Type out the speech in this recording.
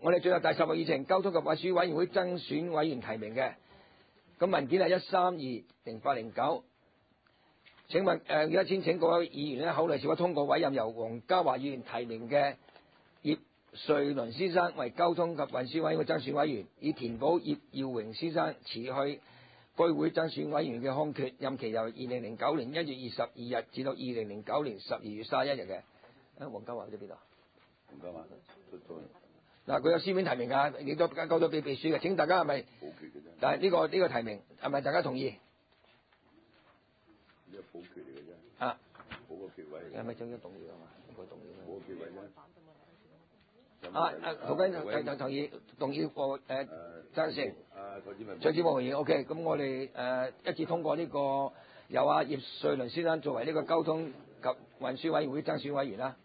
我哋進入第10個議程，交通及運輸委員會增選委員提名嘅。咁文件係1320809。請問而家先請各位議員咧考慮是否通過委任由黃家華議員提名嘅葉瑞麟先生為交通及運輸委員會增選委員，以填補葉耀榮先生辭去該會增選委員嘅空缺，任期由2009年1月22日至到2009年12月31日嘅。黃家華喺邊度？ 黃家華出咗。 嗱，佢有書面提名㗎，亦都交咗俾秘書嘅。請大家係咪？ 補缺嘅啫。 但係呢個提名係咪大家同意？ 呢個補缺嚟嘅啫。 啊。 補個缺位。 係咪仲要動議啊嘛？應該動議。 補個缺位啫。 涂謹同意贊成。蔡子華議員 OK， 咁我哋一致通過呢個由葉瑞麟先生作為呢個交通及運輸委員會增選委員啦。